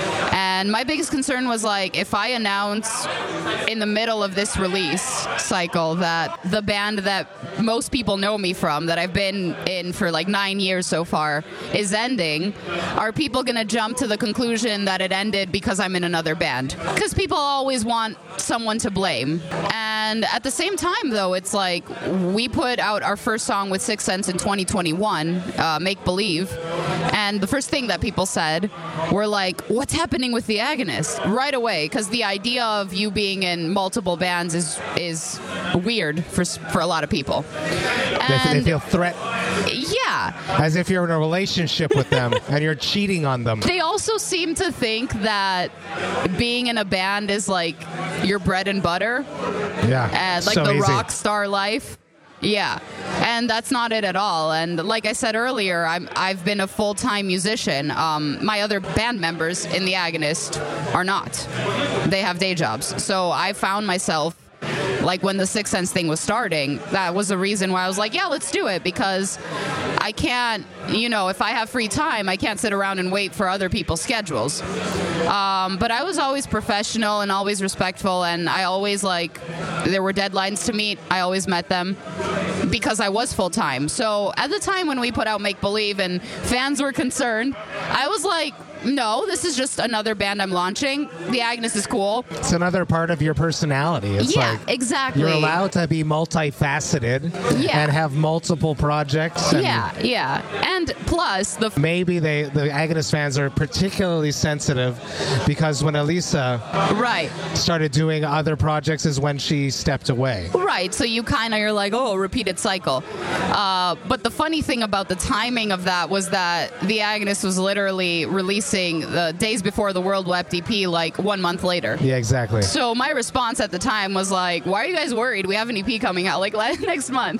And my biggest concern was like, if I announce in the middle of this release cycle that the band that most people know me from, that I've been in for like nine years so far, is ending, are people going to jump to the conclusion that it ended because I'm in another band? Because people always want someone to blame. And at the same time, though, it's like we put out our first song with Sixth Sense in twenty twenty-one, uh, Make Believe, and the first thing that people said were like, what's happening with the Agonist? Right away, because the idea of you being in multiple bands is is weird for for a lot of people. They, they And feel threatened, yeah, as if you're in a relationship with them and you're cheating on them. they also seem to think that being in a band is like your bread and butter, Yeah, and like so the easy. rock star life. Yeah, and that's not it at all. And like I said earlier, I'm, I've been a full-time musician. Um, my other band members in The Agonist are not. They have day jobs. So I found myself, like when the Sixth Sense thing was starting, that was the reason why I was like, yeah, let's do it, because I can't, you know, if I have free time, I can't sit around and wait for other people's schedules. Um, but I was always professional and always respectful, and I always, like, there were deadlines to meet. I always met them because I was full-time. So at the time when we put out Make Believe and fans were concerned, I was like, no, this is just another band I'm launching. The Agonist is cool. It's another part of your personality. It's yeah, like exactly. you're allowed to be multifaceted Yeah. and have multiple projects. And Yeah, yeah. And plus, the maybe they the Agonist fans are particularly sensitive because when Elisa right, started doing other projects is when she stepped away. right. So you kind of, you're like, oh, repeated cycle. Uh, but the funny thing about the timing of that was that The Agonist was literally releasing the days before the World Web D P, like one month later. Yeah, exactly. So my response at the time was like, why are you guys worried? We have an E P coming out like next month.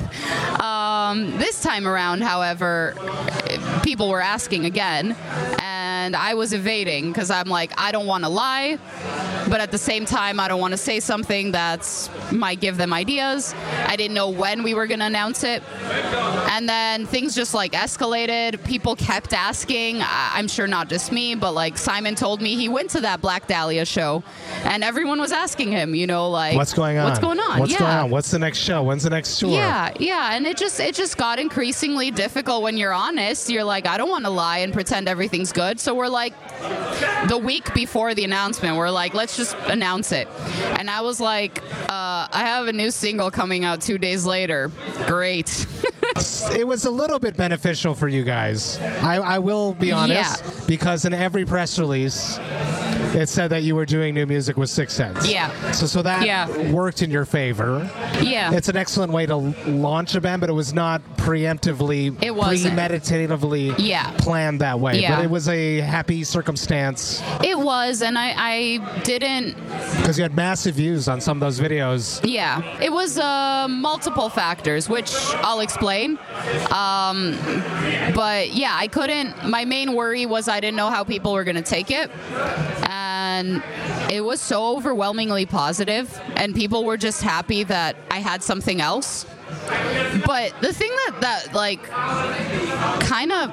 Um, this time around, however, people were asking again, and I was evading because I'm like, I don't want to lie, but at the same time, I don't want to say something that's might give them ideas. I didn't know when we were going to announce it. And then things just like escalated. People kept asking. I- I'm sure not just me, but like Simon told me he went to that Black Dahlia show, and everyone was asking him, you know, like, What's going on? What's going on? What's yeah. going on? What's the next show? When's the next tour? Yeah, yeah, and it just it just got increasingly difficult when you're honest. You're like, I don't want to lie and pretend everything's good. So we're like, the week before the announcement, we're like, let's just announce it. And I was like, uh, I have a new single coming out two days later. Great. It was a little bit beneficial for you guys. I, I will be honest, Yeah. because in every press release, it said that you were doing new music with Sixth Sense. Yeah. So so that Yeah. worked in your favor. Yeah. It's an excellent way to l- launch a band, but it was not preemptively, It wasn't. premeditatively Yeah. planned that way. Yeah. But it was a happy circumstance It was, and I, I didn't. because you had massive views on some of those videos. Yeah, it was uh, multiple factors, which I'll explain. Um, but yeah, I couldn't. My main worry was I didn't know how people were going to take it, and it was so overwhelmingly positive, and people were just happy that I had something else. But the thing that, that like, kind of,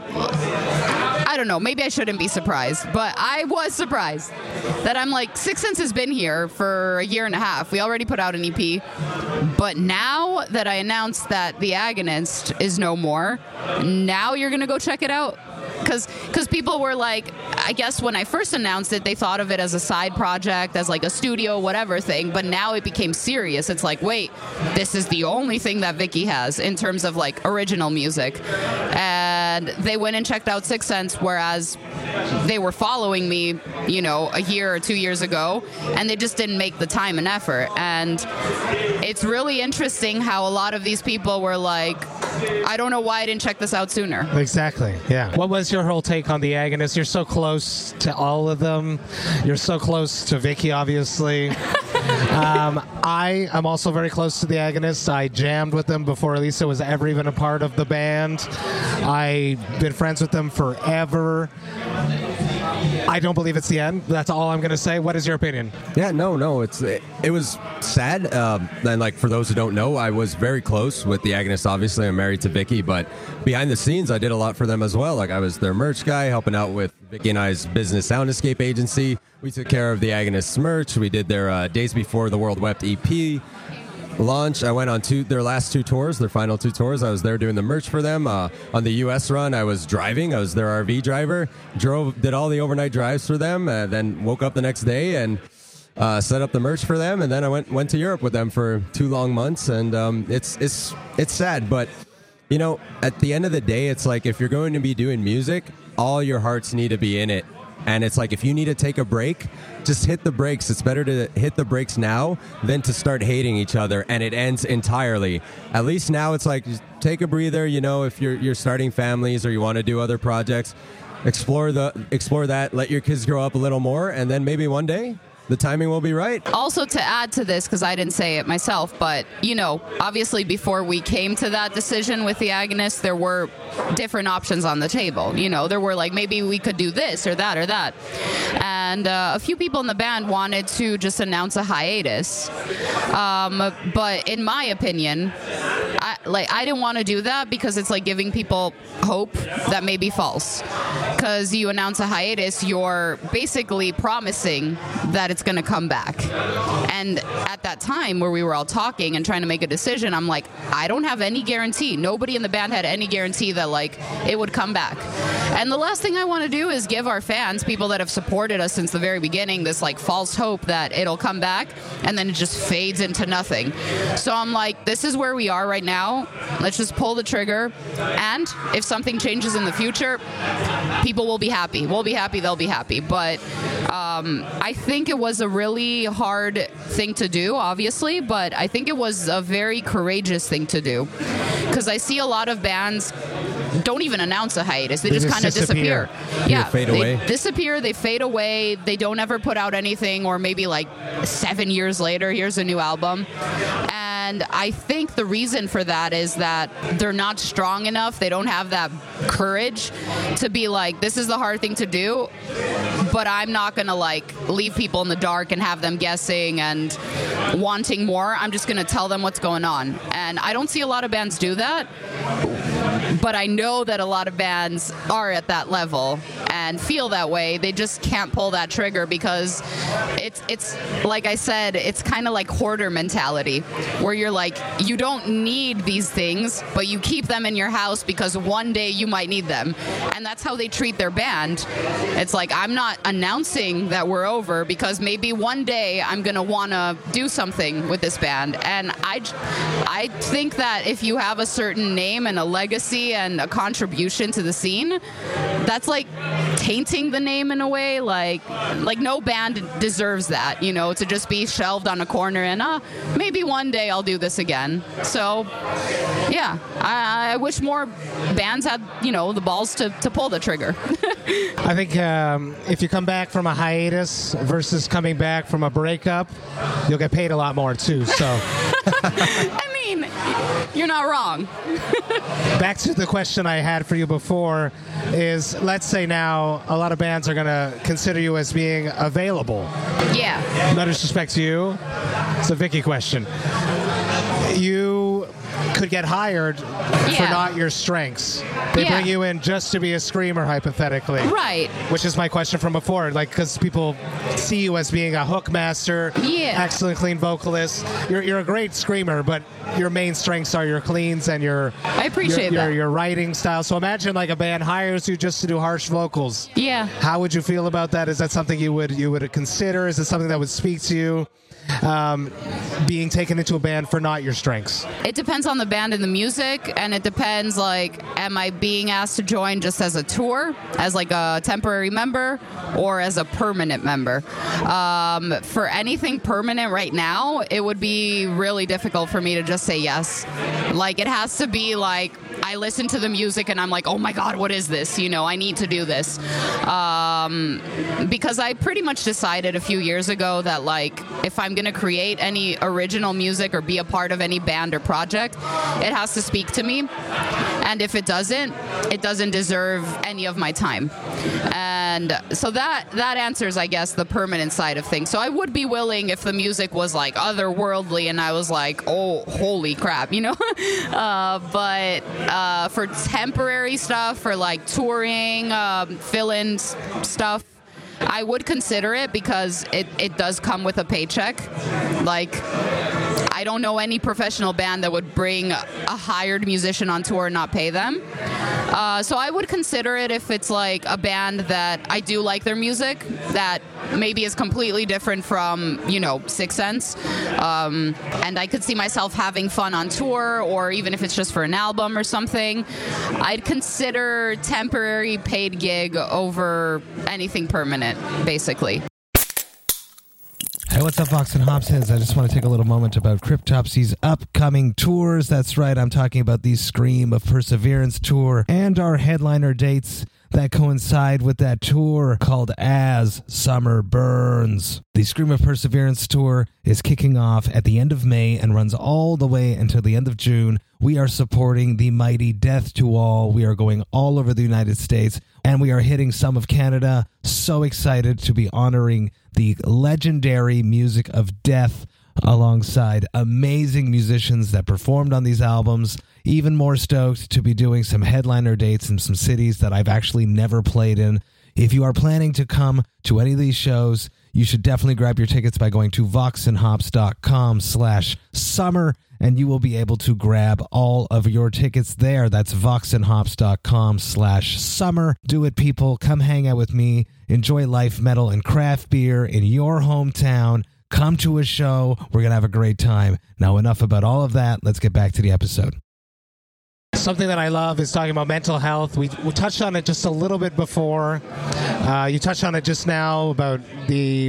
I don't know, maybe I shouldn't be surprised, but I was surprised that I'm like, Sixth Sense has been here for a year and a half. We already put out an E P. But now that I announced that The Agonist is no more, now you're going to go check it out? Because because people were like, I guess when I first announced it, they thought of it as a side project, as like a studio, whatever thing. But now it became serious. It's like, wait, this is the only thing that Vicky has in terms of like original music. And they went and checked out Sixth Sense, whereas they were following me, you know, a year or two years ago, and they just didn't make the time and effort. And it's really interesting how a lot of these people were like, I don't know why I didn't check this out sooner. Exactly, yeah. What was your whole take on The Agonist? You're so close to all of them. You're so close to Vicky, obviously. um, I am also very close to The Agonist. I jammed with them before Elisa was ever even a part of the band. I've been friends with them forever. I don't believe it's the end. That's all I'm going to say. What is your opinion? Yeah, no, no. It's it, it was sad. Um, and like for those who don't know, I was very close with The Agonist. Obviously, I'm married to Vicky, but behind the scenes, I did a lot for them as well. Like I was their merch guy, helping out with Vicky and I's business Soundscape agency. We took care of The Agonist's merch. We did their uh, Days Before the World Wept E P launch. I went on two their last two tours, their final two tours. I was there doing the merch for them. Uh, on the U S run, I was driving. I was their R V driver. Drove, did all the overnight drives for them. Uh, then woke up the next day and uh, set up the merch for them. And then I went went to Europe with them for two long months. And um, it's it's it's sad, but you know, at the end of the day, it's like if you're going to be doing music, all your hearts need to be in it. And it's like, if you need to take a break, just hit the brakes. It's better to hit the brakes now than to start hating each other and it ends entirely. At least now it's like, just take a breather. You know, if you're you're starting families or you want to do other projects, explore the explore that. Let your kids grow up a little more, and then maybe one day the timing will be right. Also, to add to this, because I didn't say it myself, but, you know, obviously before we came to that decision with The Agonist, there were different options on the table. You know, there were like, maybe we could do this or that or that. And uh, a few people in the band wanted to just announce a hiatus. Um, but in my opinion, I, like, I didn't want to do that because it's like giving people hope that may be false. Because you announce a hiatus, you're basically promising that it's going to come back. And at that time where we were all talking and trying to make a decision, I'm like, I don't have any guarantee. Nobody in the band had any guarantee that like it would come back. And the last thing I want to do is give our fans, people that have supported us since the very beginning, this like false hope that it'll come back, and then it just fades into nothing. So I'm like, this is where we are right now. Let's just pull the trigger. And if something changes in the future, people will be happy. We'll be happy. They'll be happy. But um, I think it was a really hard thing to do, obviously, but I think it was a very courageous thing to do. Because I see a lot of bands don't even announce a hiatus. They, They just, just kind of disappear. disappear. Yeah, fade they away. disappear, they fade away, they don't ever put out anything, or maybe like seven years later, here's a new album. And I think the reason for that is that they're not strong enough. They don't have that courage to be like, this is the hard thing to do, but I'm not going to like leave people in the dark and have them guessing and wanting more. I'm just going to tell them what's going on. And I don't see a lot of bands do that, but I know that a lot of bands are at that level and feel that way. They just can't pull that trigger because it's, it's like I said, it's kind of like hoarder mentality, where you're like, you don't need these things, but you keep them in your house because one day you might need them. And that's how they treat their band. It's like, I'm not announcing that we're over because maybe one day I'm going to want to do something with this band. And I, I think that if you have a certain name and a legacy and a contribution to the scene, that's like tainting the name in a way. Like, like no band deserves that, you know, to just be shelved on a corner and uh, maybe one day I'll do this again. So, yeah, I, I wish more bands had, you know, the balls to, to pull the trigger. I think um, if you come back from a hiatus versus coming back from a breakup, you'll get paid a lot more too. So, I mean, you're not wrong. Back to the question I had for you before is, let's say now a lot of bands are going to consider you as being available. Yeah. No disrespect to you. It's a Vicky question. You could get hired yeah. for not your strengths. They yeah. bring you in just to be a screamer, hypothetically. Right. Which is my question from before, like, because people see you as being a hook master, yeah. excellent clean vocalist. You're you're a great screamer, but your main strengths are your cleans and your I appreciate your, that. your, your writing style. So imagine like a band hires you just to do harsh vocals. Yeah. How would you feel about that? Is that something you would you would consider? Is it something that would speak to you? Um, being taken into a band for not your strengths? It depends on the band and the music, and it depends, like, am I being asked to join just as a tour, as like a temporary member, or as a permanent member? Um, for anything permanent right now, it would be really difficult for me to just say yes. Like, it has to be like, I listen to the music and I'm like, oh my God, what is this? You know, I need to do this. Um, because I pretty much decided a few years ago that, like, if I'm going to create any original music or be a part of any band or project, it has to speak to me. And if it doesn't, it doesn't deserve any of my time. And so that that answers, I guess, the permanent side of things. So I would be willing if the music was like otherworldly and I was like, oh, holy crap, you know? uh, but uh, for temporary stuff, for like touring, um, fill-in stuff, I would consider it because it, it does come with a paycheck. Like, I don't know any professional band that would bring a hired musician on tour and not pay them. Uh, so I would consider it if it's like a band that I do like their music, that maybe is completely different from, you know, Sixth Sense. Um, and I could see myself having fun on tour, or even if it's just for an album or something. I'd consider temporary paid gig over anything permanent, basically. Hey, what's up, Vox and Hops heads? I just want to take a little moment about Cryptopsy's upcoming tours. That's right, I'm talking about the Scream of Perseverance tour and our headliner dates that coincide with that tour called As Summer Burns. The Scream of Perseverance tour is kicking off at the end of May and runs all the way until the end of June. We are supporting the mighty Death to All. We are going all over the United States, and we are hitting some of Canada. So excited to be honoring the legendary music of Death alongside amazing musicians that performed on these albums. Even more stoked to be doing some headliner dates in some cities that I've actually never played in. If you are planning to come to any of these shows, you should definitely grab your tickets by going to voxandhops.com slash summer, and you will be able to grab all of your tickets there. That's voxandhops.com slash summer. Do it, people. Come hang out with me. Enjoy life, metal, and craft beer in your hometown. Come to a show. We're going to have a great time. Now, enough about all of that. Let's get back to the episode. Something that I love is talking about mental health. We, we touched on it just a little bit before. Uh, you touched on it just now about the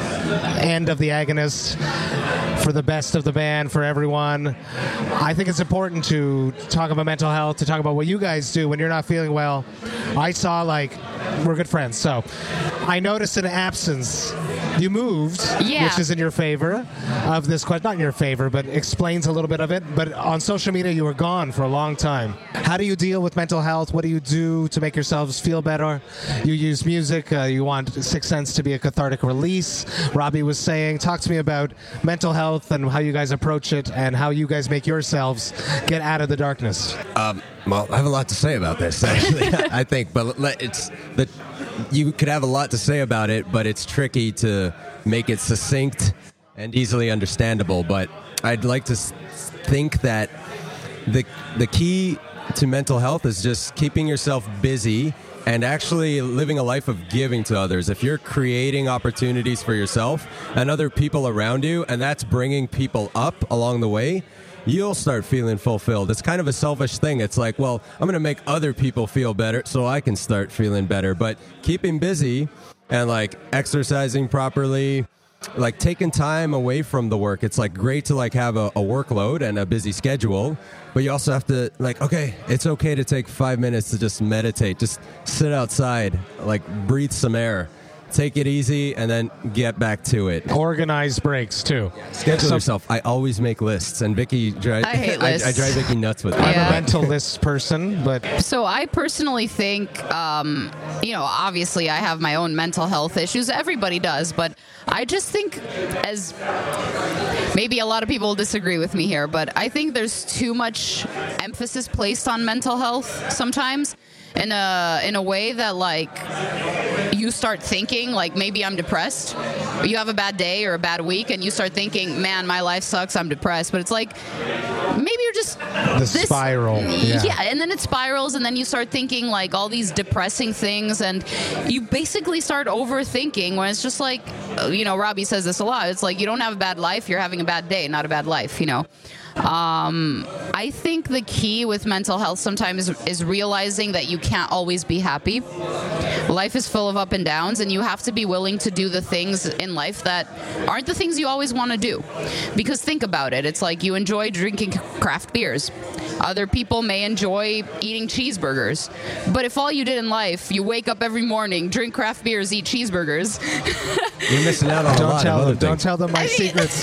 end of the Agonist for the best of the band, for everyone. I think it's important to talk about mental health, to talk about what you guys do when you're not feeling well. I saw, like, we're good friends, so I noticed an absence. You moved, yeah. which is in your favor of this question. Not in your favor, but explains a little bit of it. But on social media, you were gone for a long time. How do you deal with mental health? What do you do to make yourselves feel better? You use music. Uh, you want Sixth Sense to be a cathartic release. Robbie was saying, talk to me about mental health and how you guys approach it and how you guys make yourselves get out of the darkness. Um, well, I have a lot to say about this, actually, I think. But it's the you could have a lot to say about it, but it's tricky to make it succinct and easily understandable. But I'd like to think that the the key to mental health is just keeping yourself busy and actually living a life of giving to others. If you're creating opportunities for yourself and other people around you, and that's bringing people up along the way, you'll start feeling fulfilled. It's kind of a selfish thing. It's like, well, I'm going to make other people feel better so I can start feeling better. But keeping busy and like exercising properly, like taking time away from the work. It's like great to like have a, a workload and a busy schedule, but you also have to like, okay, it's okay to take five minutes to just meditate, just sit outside, like breathe some air. Take it easy and then get back to it. Organized breaks too. Schedule so, yourself. I always make lists, and Vicky, dri- I hate lists. I, I drive Vicky nuts with it. I'm Yeah. a mental list person, but So I personally think, um, you know, obviously I have my own mental health issues. Everybody does, but I just think, as maybe a lot of people disagree with me here, but I think there's too much emphasis placed on mental health sometimes. In a in a way that like you start thinking like maybe I'm depressed. You have a bad day or a bad week and you start thinking, man, my life sucks, I'm depressed. But it's like maybe you're just the this, spiral. Yeah. yeah, and then it spirals and then you start thinking like all these depressing things and you basically start overthinking when it's just like, you know, Robbie says this a lot. It's like you don't have a bad life, you're having a bad day, not a bad life, you know. Um, I think the key with mental health sometimes is, is realizing that you can't always be happy. Life is full of up and downs, and you have to be willing to do the things in life that aren't the things you always want to do. Because think about it. It's like you enjoy drinking craft beers. Other people may enjoy eating cheeseburgers. But if all you did in life, you wake up every morning, drink craft beers, eat cheeseburgers. You're missing out on don't a lot tell of other them, Don't things. tell them my I mean, secrets.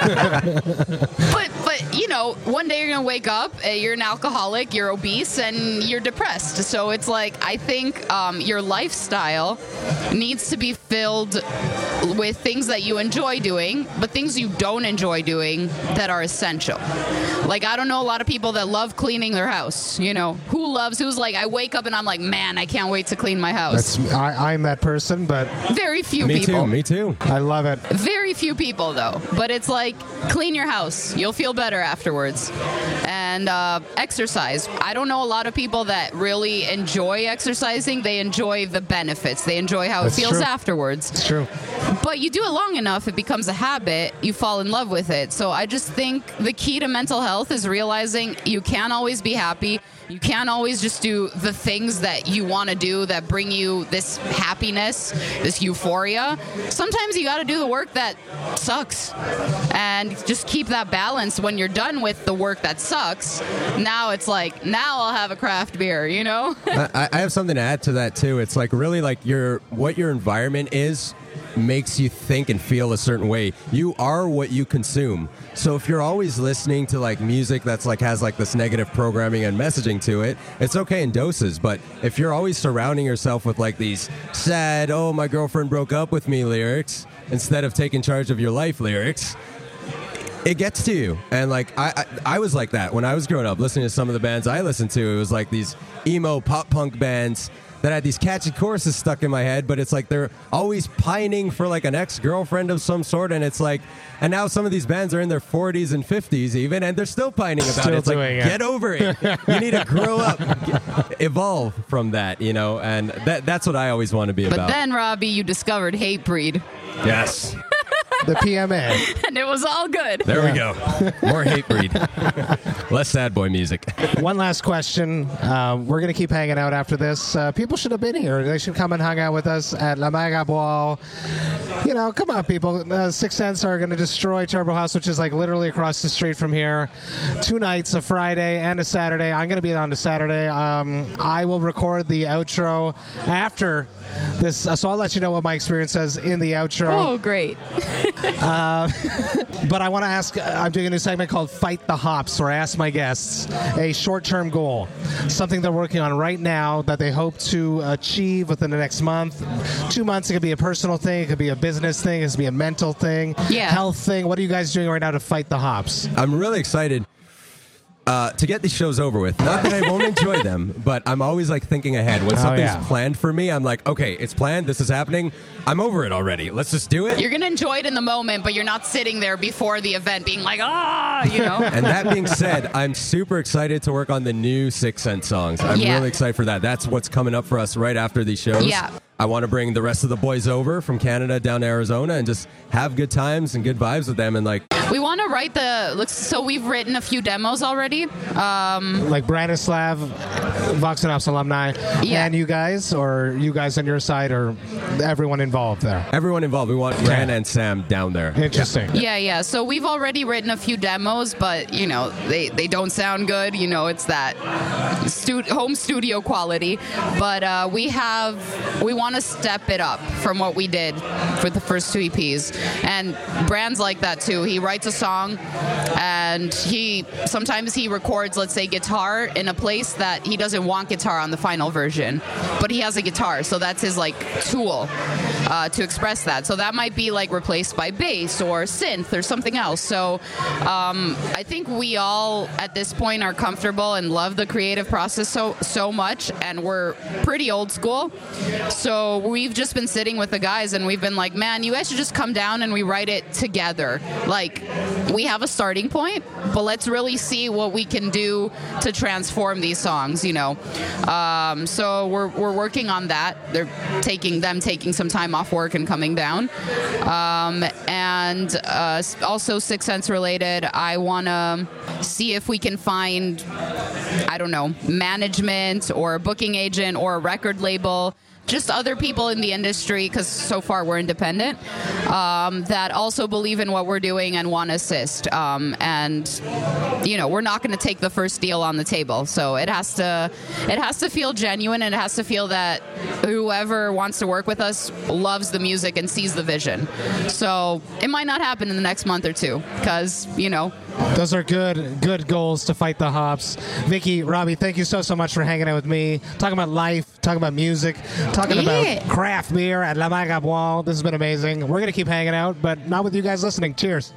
but, but, you know, one day you're going to wake up, uh, you're an alcoholic, you're obese, and you're depressed. So it's like, I think um, your lifestyle needs to be filled with things that you enjoy doing, but things you don't enjoy doing that are essential. Like, I don't know a lot of people that love cleaning their house. You know, who loves, who's like, I wake up and I'm like, man, I can't wait to clean my house. That's, I, I'm that person, but Very few Me people. too, me too. I love it. Very few people, though. But it's like, clean your house. You'll feel better afterwards. And uh, exercise. I don't know a lot of people that really enjoy exercising. They enjoy the benefits. They enjoy how That's it feels true. afterwards. It's true. But you do it long enough, it becomes a habit. You fall in love with it. So I just think the key to mental health is realizing you can't always be happy. You can't always just do the things that you want to do that bring you this happiness, this euphoria. Sometimes you got to do the work that sucks and just keep that balance. When you're done with the work that sucks, now it's like, now I'll have a craft beer, you know? I, I have something to add to that too. It's like really like your what your environment is makes you think and feel a certain way. You are what you consume. So if you're always listening to like music that's like has like this negative programming and messaging to it, it's okay in doses. But if you're always surrounding yourself with like these sad, oh, my girlfriend broke up with me lyrics, instead of taking charge of your life lyrics, it gets to you. And like I, I I was like that when I was growing up, listening to some of the bands I listened to. It was like these emo pop punk bands that had these catchy choruses stuck in my head, but it's like they're always pining for like an ex-girlfriend of some sort, and it's like, and now some of these bands are in their forties and fifties even, and they're still pining about Still it. It's like, doing it. get over it. You need to grow up, get, evolve from that, you know, and that that's what I always want to be But about. then, Robbie, you discovered Hatebreed, Yes. The P M A. and it was all good. There we go. More Hatebreed. Less sad boy music. One last question. Um, we're going to keep hanging out after this. Uh, people should have been here. They should come and hang out with us at La Maga Bois. You know, come on, people. Uh, Six Cents are going to destroy Turbo House, which is like literally across the street from here. Two nights, a Friday and a Saturday. I'm going to be on the Saturday. Um, I will record the outro after this. Uh, so I'll let you know what my experience is in the outro. Oh, great. Uh, but I want to ask, uh, I'm doing a new segment called Fight the Hops, where I ask my guests a short-term goal, something they're working on right now that they hope to achieve within the next month. Two months, it could be a personal thing, it could be a business thing, it could be a mental thing, Yeah. health thing. What are you guys doing right now to fight the hops? I'm really excited uh, to get these shows over with. Not that I won't enjoy them, but I'm always like thinking ahead. When Oh, something's yeah. planned for me, I'm like, okay, it's planned. This is happening. I'm over it already. Let's just do it. You're going to enjoy it in the moment, but you're not sitting there before the event being like, ah, you know? And that being said, I'm super excited to work on the new Six Cent songs. I'm Yeah. really excited for that. That's what's coming up for us right after these shows. Yeah. I want to bring the rest of the boys over from Canada down to Arizona and just have good times and good vibes with them and like We want to write the, looks. so we've written a few demos already. Um, like Branislav, Vox and Hops alumni, Yeah. and you guys, or you guys on your side, or everyone involved there? Everyone involved. We want Bran and Sam down there. Interesting. Yeah, yeah. So we've already written a few demos, but, you know, they, they don't sound good. You know, it's that stu- home studio quality. But uh, we have, we want to step it up from what we did for the first two E Ps. And Bran's like that, too. He writes a song, and he, sometimes he records, let's say, guitar in a place that he doesn't want guitar on the final version. But he has a guitar, so that's his, like, tool uh, to express that. So that might be, like, replaced by bass or synth or something else. So um, I think we all at this point are comfortable and love the creative process so so much, and we're pretty old school. So we've just been sitting with the guys, and we've been like, man, you guys should just come down and we write it together. Like, we have a starting point, but let's really see what we can do to transform these songs, you know. Um, so we're we're working on that. They're taking them taking some time off work and coming down. Um, and uh, also Sixth Sense related, I want to see if we can find, I don't know, management or a booking agent or a record label, just other people in the industry, because so far we're independent, um, that also believe in what we're doing and want to assist. Um, and, you know, we're not going to take the first deal on the table. So it has to it has to feel genuine, and it has to feel that whoever wants to work with us loves the music and sees the vision. So it might not happen in the next month or two, because, you know. Those are good, good goals to fight the hops. Vicky, Robbie, thank you so, so much for hanging out with me, talking about life, talking about music, talking Yeah. about craft beer at La Mague à Boire. This has been amazing. We're going to keep hanging out, but not with you guys listening. Cheers.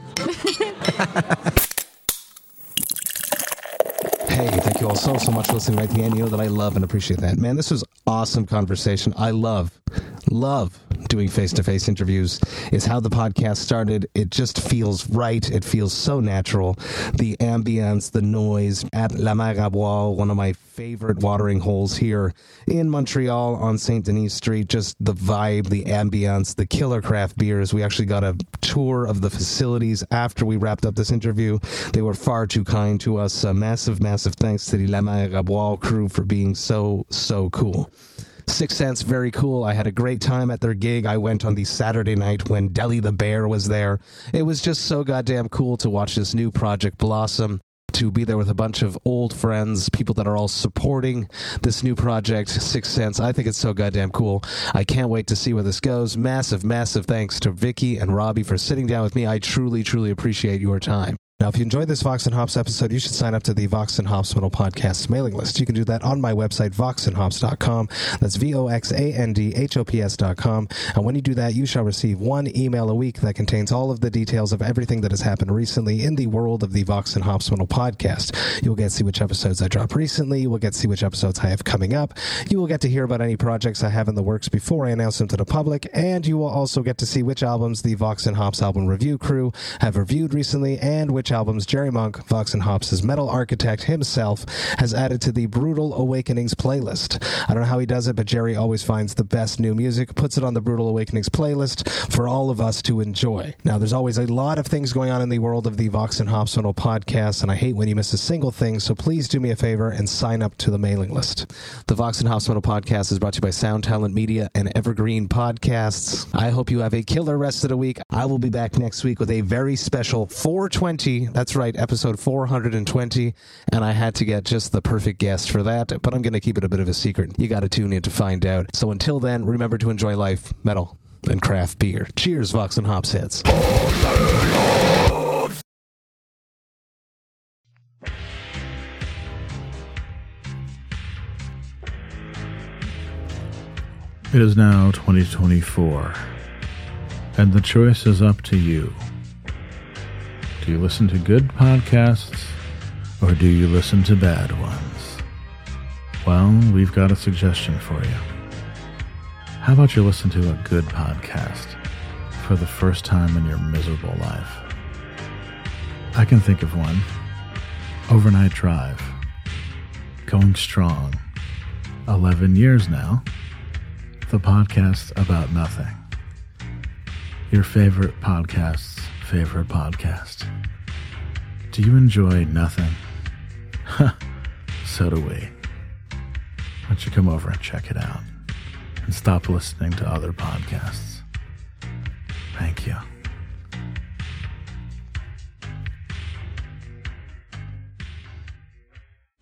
Hey, thank you all so, so much for listening right to the end. You know that I love and appreciate that. Man, this was awesome conversation. I love, love doing face-to-face interviews. Is how the podcast started. It just feels right. It feels so natural. The ambience, the noise at La Mague à Boire, one of my favorite watering holes here in Montreal on Saint Denis Street. Just the vibe, the ambience, the killer craft beers. We actually got a tour of the facilities after we wrapped up this interview. They were far too kind to us. A massive, massive thanks to the La Mague à Boire crew for being so, so cool. Sixth Sense, very cool. I had a great time at their gig. I went on the Saturday night when Deli the Bear was there. It was just so goddamn cool to watch this new project blossom, to be there with a bunch of old friends, people that are all supporting this new project, Sixth Sense. I think it's so goddamn cool. I can't wait to see where this goes. Massive, massive thanks to Vicky and Robbie for sitting down with me. I truly, truly appreciate your time. Now, if you enjoyed this Vox and Hops episode, you should sign up to the Vox and Hops Metal Podcast mailing list. You can do that on my website, vox and hops dot com. That's V O X A N D H O P S dot com. And when you do that, you shall receive one email a week that contains all of the details of everything that has happened recently in the world of the Vox and Hops Metal Podcast. You'll get to see which episodes I dropped recently. You will get to see which episodes I have coming up. You will get to hear about any projects I have in the works before I announce them to the public. And you will also get to see which albums the Vox and Hops album review crew have reviewed recently, and which albums Jerry Monk, Vox and Hops' metal architect himself, has added to the Brutal Awakenings playlist. I don't know how he does it, but Jerry always finds the best new music, puts it on the Brutal Awakenings playlist for all of us to enjoy. Now, there's always a lot of things going on in the world of the Vox and Hops Metal podcast, and I hate when you miss a single thing, so please do me a favor and sign up to the mailing list. The Vox and Hops Metal podcast is brought to you by Sound Talent Media and Evergreen Podcasts. I hope you have a killer rest of the week. I will be back next week with a very special four twenty. That's right, episode four hundred twenty, and I had to get just the perfect guest for that, but I'm going to keep it a bit of a secret. You got to tune in to find out. So until then, remember to enjoy life, metal, and craft beer. Cheers, Vox and Hops heads. It is now twenty twenty-four, and the choice is up to you. Do you listen to good podcasts, or do you listen to bad ones? Well, we've got a suggestion for you. How about you listen to a good podcast for the first time in your miserable life? I can think of one. Overnight Drive. Going strong. eleven years now. The podcast about nothing. Your favorite podcast's favorite podcast. Do you enjoy nothing? So do we. Why don't you come over and check it out and stop listening to other podcasts? Thank you.